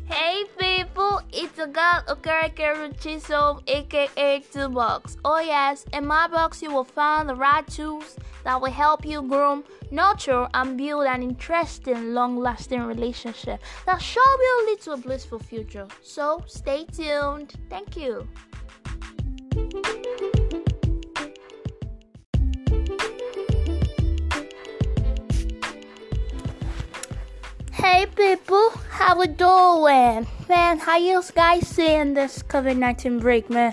Hey people, it's a girl Okereke Chisom aka 2Box. Oh yes, in my box you will find the right tools that will help you groom, nurture and build an interesting, long-lasting relationship that sure will lead to a blissful future. So stay tuned. Thank you. Hey people, how we doing? Man, how you guys seeing this COVID-19 break, man?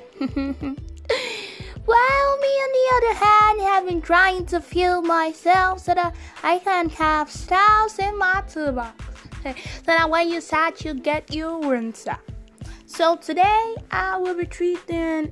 Well, me on the other hand have been trying to fuel myself so that I can have styles in my toolbox. So that when you start, you get your rinse out. So today I will be treating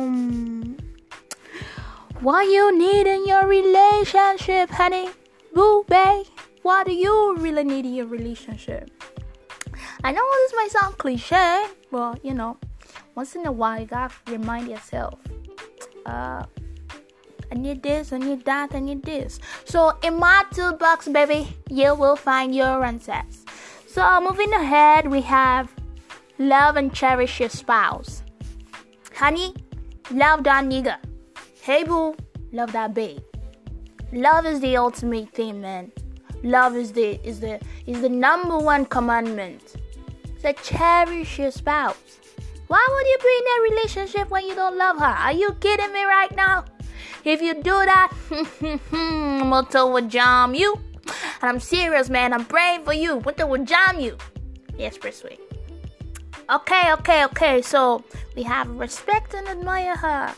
what you need in your relationship, honey. Boo, babe. What do you really need in your relationship? I know this might sound cliche, but once in a while you gotta remind yourself, I need this, I need that, I need this. So in my toolbox, baby, you will find your answers. So moving ahead, we have love and cherish your spouse. Honey, love that nigga. Hey boo, love that babe. Love is the ultimate thing, man. Love is the number one commandment. So cherish your spouse. Why would you be in a relationship when you don't love her? Are you kidding me right now? If you do that, Winter will jam you. And I'm serious, man. I'm praying for you. Winter will jam you. Yes, Expressway. Okay. So we have respect and admire her.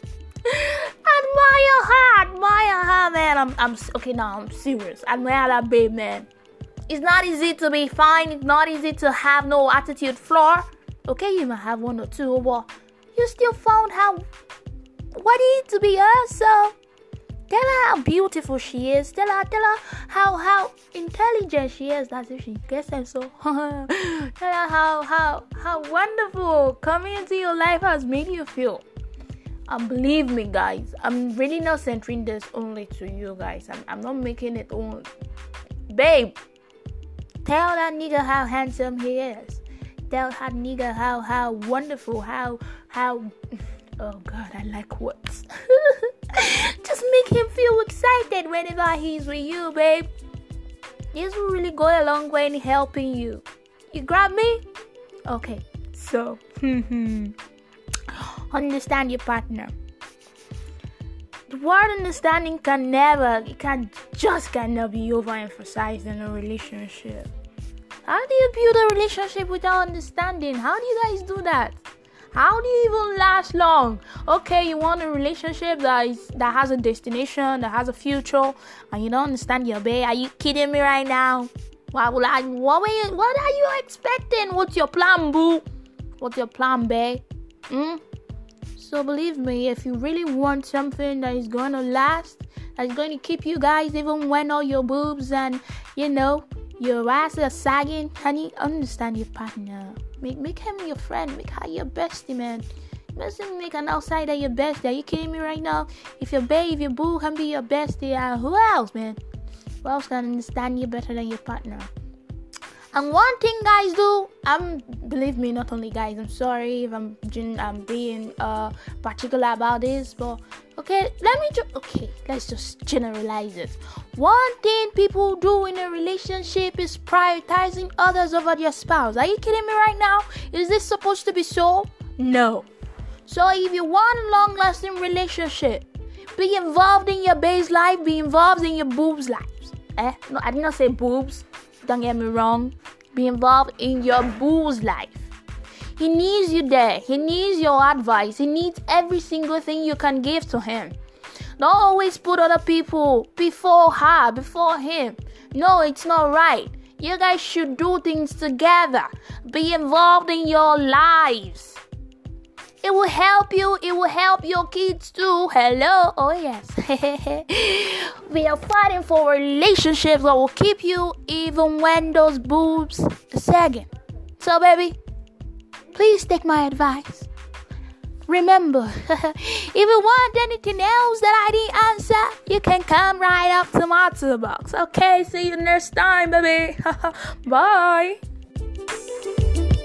Admire her, man. I'm okay now. I'm serious. Admire that babe, man. It's not easy to be fine. It's not easy to have no attitude flaw. Okay, you might have one or two, but you still found how worthy to be her. So tell her how beautiful she is. Tell her how intelligent she is. That's if she gets it. So tell her how wonderful coming into your life has made you feel. And believe me, guys, I'm really not centering this only to you guys. I'm not making it only. Babe, tell that nigga how handsome he is. Tell that nigga how wonderful, how oh God, I like words. Just make him feel excited whenever he's with you, babe. This will really go a long way in helping you. You grab me? Okay, so understand your partner. The word understanding cannot be overemphasized in a relationship. How do you build a relationship without understanding? How do you guys do that? How do you even last long? Okay, you want a relationship that has a destination, that has a future, and you don't understand your babe. Are you kidding me right now? What are you expecting? What's your plan, boo? What's your plan, babe? So believe me, if you really want something that is going to last, that is going to keep you guys even when all your boobs and, your ass are sagging, honey, understand your partner. Make him your friend. Make her your bestie, man. You mustn't make an outsider your bestie. Are you kidding me right now? If your babe, if your boo can be your bestie, who else, man? Who else can understand you better than your partner? And one thing guys do, believe me, not only guys, I'm sorry if I'm being particular about this, but let's just generalize it. One thing people do in a relationship is prioritizing others over their spouse. Are you kidding me right now? Is this supposed to be so? No. So if you want a long-lasting relationship, be involved in your babe's life, be involved in your boob's lives. No, I did not say boobs. Don't get me wrong. Be involved in your boo's life. He needs you there. He needs your advice. He needs every single thing you can give to him. Don't always put other people before her, before him. No, it's not right. You guys should do things together. Be involved in your lives. It will help you. It will help your kids too. Hello. Oh, yes. We are fighting for relationships that will keep you even when those boobs are sagging. So, baby, please take my advice. Remember, if you want anything else that I didn't answer, you can come right up to my toolbox. Okay, see you next time, baby. Bye.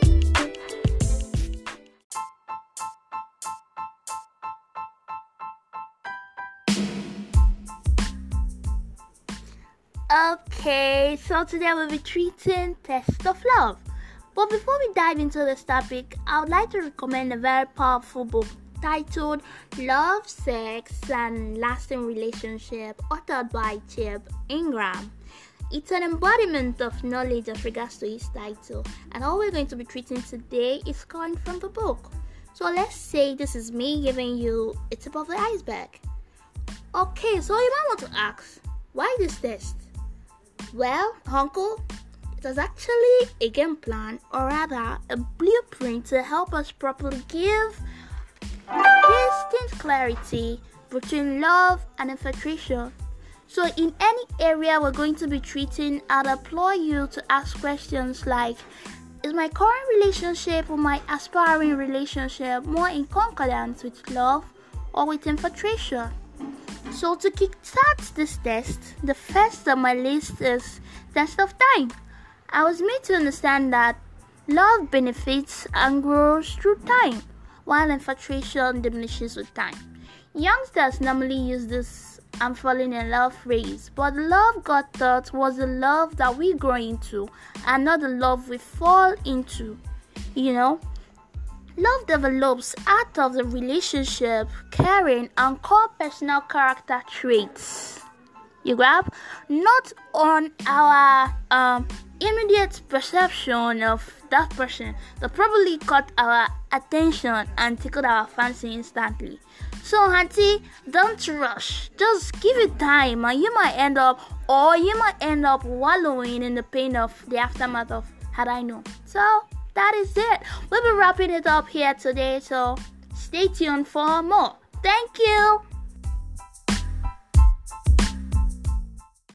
Okay, so today we'll be treating test of love. But before we dive into this topic, I would like to recommend a very powerful book titled Love, Sex, and Lasting Relationship, authored by Chip Ingram. It's an embodiment of knowledge as regards to his title, and all we're going to be treating today is coming from the book. So let's say this is me giving you a tip of the iceberg. Okay, so you might want to ask, why this test? Well, uncle, it was actually a game plan, or rather a blueprint to help us properly give distinct clarity between love and infatuation. So in any area we're going to be treating, I'd implore you to ask questions like, is my current relationship or my aspiring relationship more in concordance with love or with infatuation? So to kickstart this test, the first on my list is test of time. I was made to understand that love benefits and grows through time, while infatuation diminishes with time. Youngsters normally use this "I'm falling in love" phrase, but the love God thought was the love that we grow into and not the love we fall into. Love develops out of the relationship, caring, and core personal character traits. You grab? Not on our immediate perception of that person that probably caught our attention and tickled our fancy instantly. So, auntie, don't rush. Just give it time, and you might end up wallowing in the pain of the aftermath of had I known. So that is it. We'll be wrapping it up here today, so stay tuned for more. Thank you.